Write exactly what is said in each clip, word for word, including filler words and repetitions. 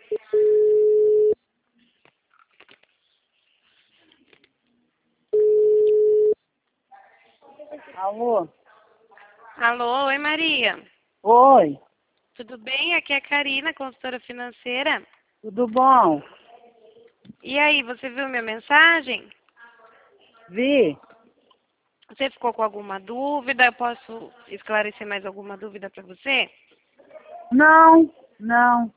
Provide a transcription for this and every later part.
Alô? Alô, oi Maria. Oi, Tudo bem? Aqui é a Karina, consultora financeira. tudo bom? E aí, você viu minha mensagem? Vi? Você ficou com alguma dúvida? Eu posso esclarecer mais alguma dúvida para você? Não, não.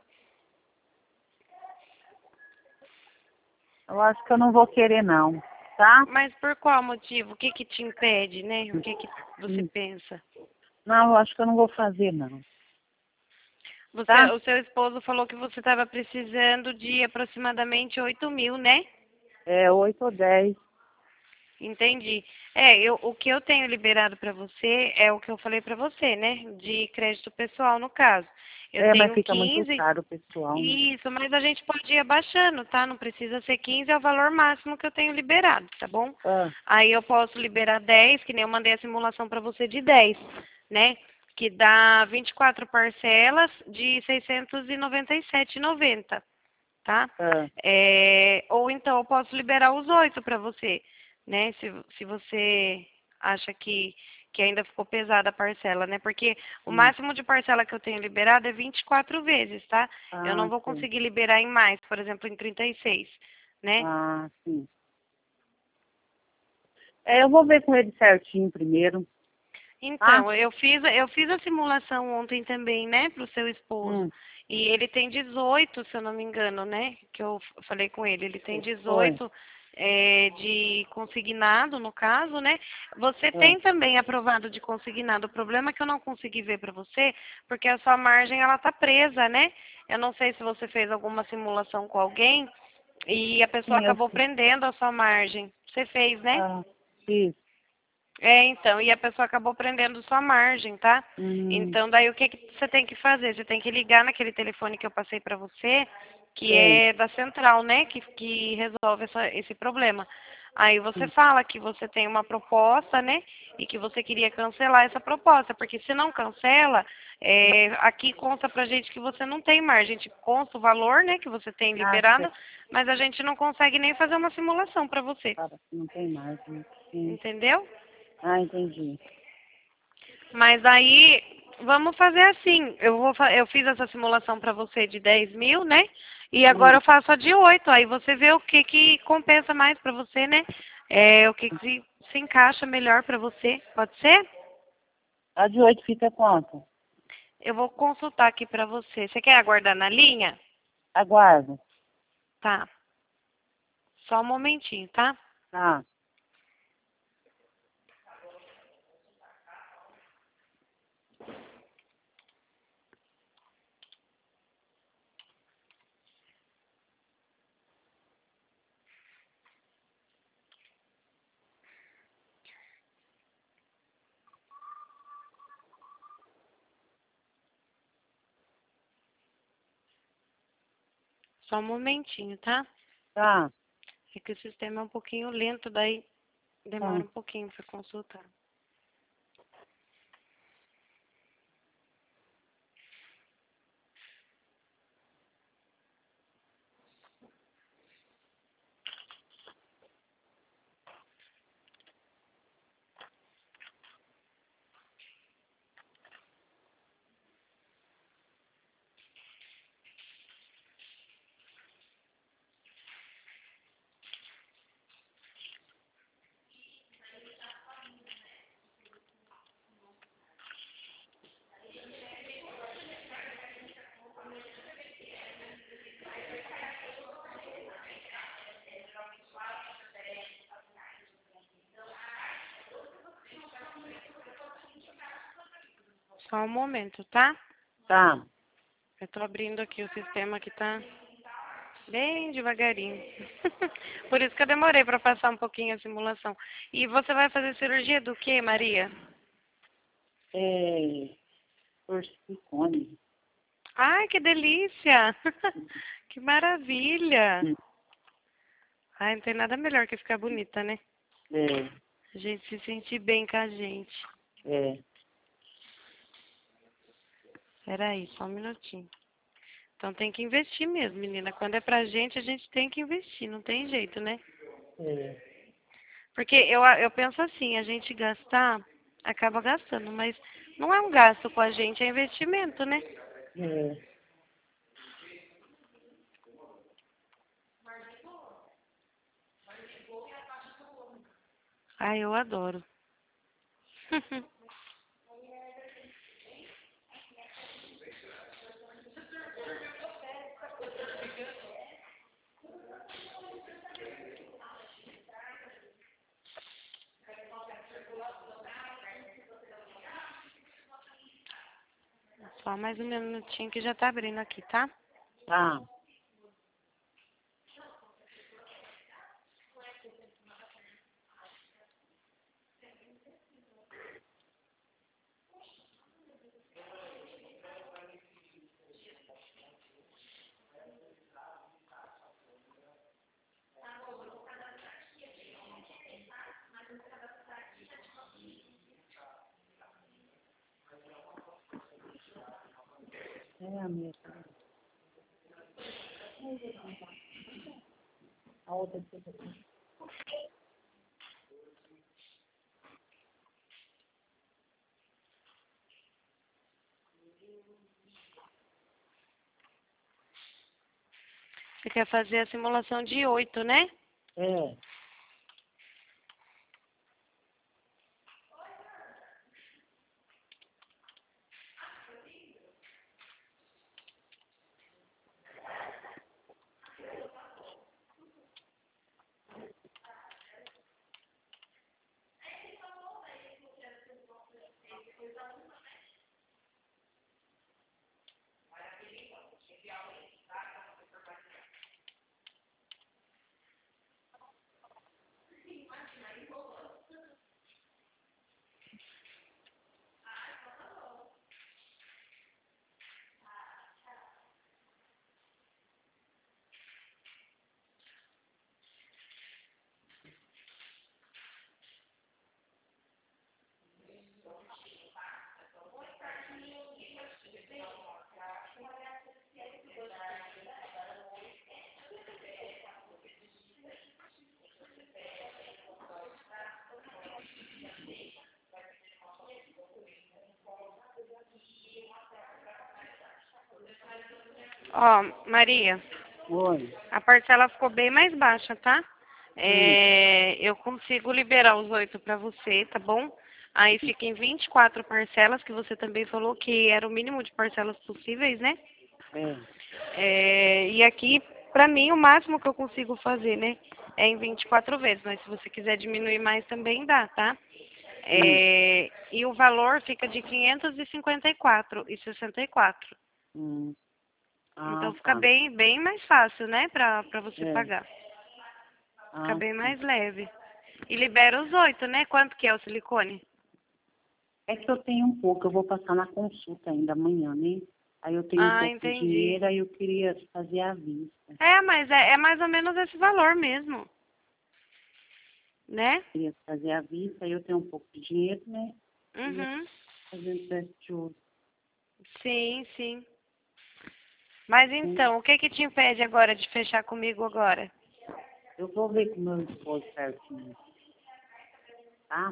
Eu acho que eu não vou querer não, tá? Mas por qual motivo? O que que te impede, né? O que que você Hum, pensa? Não, eu acho que eu não vou fazer não, Você, tá? o seu esposo falou que você estava precisando de aproximadamente oito mil, né? É oito ou dez. Entendi. É, eu, o que eu tenho liberado para você é o que eu falei para você, né? De crédito pessoal, no caso. Eu É, mas tenho fica muito quinze. caro, pessoal, né? Isso, mas a gente pode ir abaixando, tá? Não precisa ser quinze, é o valor máximo que eu tenho liberado, tá bom? Ah, Aí eu posso liberar dez, que nem eu mandei a simulação para você de dez, né? Que dá vinte e quatro parcelas de seiscentos e noventa e sete reais e noventa centavos, tá? ah, É, ou então eu posso liberar os oito para você, né? Se, se você acha que, que ainda ficou pesada a parcela, né? Porque o hum. máximo de parcela que eu tenho liberado é vinte e quatro vezes, tá? Eu não Ah, vou sim. conseguir liberar em mais, por exemplo, em trinta e seis, né? Ah, sim. É, eu vou ver com ele certinho primeiro, tá? Então, eu fiz, eu fiz a simulação ontem também, né, para o seu esposo. Hum, E ele tem dezoito, se eu não me engano, né? Que eu f- falei com ele. Ele tem foi. dezoito é, de consignado, no caso, né? Você Ah, tem também aprovado de consignado. O problema é que eu não consegui ver para você, porque a sua margem ela tá presa, né? Eu não sei se você fez alguma simulação com alguém e a pessoa sim, eu acabou sei. prendendo a sua margem. Você fez, né? Ah, isso. É, então, e a pessoa acabou prendendo sua margem, tá? Hum, Então, daí o que, que você tem que fazer? Você tem que ligar naquele telefone que eu passei para você, que sei. é da central, né? Que, que resolve essa, esse problema. Aí você Hum. fala que você tem uma proposta, né? E que você queria cancelar essa proposta, porque se não cancela, é, aqui consta pra gente que você não tem margem. Tipo, consta o valor, né? Que você tem Ah, sei. liberado, mas a gente não consegue nem fazer uma simulação para você. Cara, não tem mais, né? Sim. Entendeu? Ah, entendi. Mas aí, vamos fazer assim. Eu vou, fa- eu fiz essa simulação para você de dez mil, né? E Hum. agora eu faço a de oito. Aí você vê o que que compensa mais para você, né? É, o que que se, se encaixa melhor para você. Pode ser? A de oito fica quanto? Eu vou consultar aqui para você. Você quer aguardar na linha? Aguardo. Tá. Só um momentinho, tá? Tá, Só um momentinho, tá? tá. É que o sistema é um pouquinho lento, daí Tá. demora um pouquinho para consultar. Só um momento, tá? Tá. Eu tô abrindo aqui o sistema que tá bem devagarinho. Por isso que eu demorei para passar um pouquinho a simulação. E você vai fazer cirurgia do quê, Maria? É, porcicone. Ai, que delícia! Que maravilha! Hum. Ai, não tem nada melhor que ficar bonita, né? É, A gente se sentir bem com a gente. é. Peraí, só um minutinho. Então tem que investir mesmo, menina. Quando é pra gente, a gente tem que investir, não tem jeito, né? É. Porque eu, eu penso assim, a gente gastar, acaba gastando, mas não é um gasto com a gente, é investimento, né? É. Ai, eu adoro. Só mais um minutinho que já tá abrindo aqui, tá? Tá. É a minha. A outra aqui. Você quer fazer a simulação de oito, né? É. Ó, Maria, Oi. a parcela ficou bem mais baixa, tá? Hum. É, eu consigo liberar os oito para você, tá bom? Aí fica em vinte e quatro parcelas, que você também falou que era o mínimo de parcelas possíveis, né? É. É, e aqui, pra mim, o máximo que eu consigo fazer, né, é em vinte e quatro vezes. Mas se você quiser diminuir mais, também dá, tá? Hum. É, e o valor fica de quinhentos e cinquenta e quatro reais e sessenta e quatro centavos. Hum. Ah, Então fica tá. bem, bem mais fácil, né, pra, pra você É. pagar. Fica Ah, bem sim. mais leve. E libera os oito, né? Quanto que é o silicone? É que eu tenho um pouco, eu vou passar na consulta ainda amanhã, né? Aí eu tenho um Ah, pouco de entendi. dinheiro, aí eu queria fazer à vista. É, mas é, é mais ou menos esse valor mesmo, né? Queria fazer à vista, aí eu tenho um pouco de dinheiro, né? Queria Uhum. fazer um teste de ouro. Sim, sim. Mas Hum. então, o que que te impede agora de fechar comigo agora? Eu vou ver com o meu esposo certinho, tá?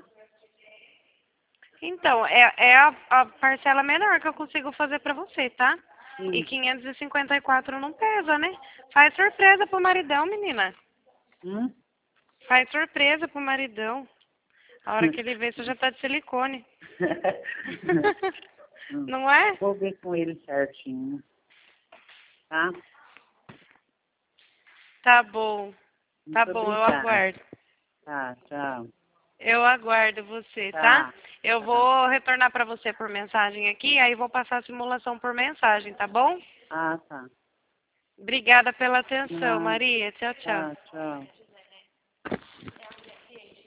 Então, é, é a, a parcela menor que eu consigo fazer pra você, tá? E Sim. quinhentos e cinquenta e quatro não pesa, né? Faz surpresa pro maridão, menina. Hum? Faz surpresa pro maridão. A hora que ele vê, você já tá de silicone. Hum. Não é? Vou ver com ele certinho, tá? Tá bom. Tá Muito bom, eu obrigada. aguardo. Tá, tchau. Eu aguardo você, tá? Tá, Eu tá. vou retornar pra você por mensagem aqui, aí vou passar a simulação por mensagem, tá bom? Ah, tá. Obrigada pela atenção, Ah, Maria. Tchau, tchau. tá, tchau.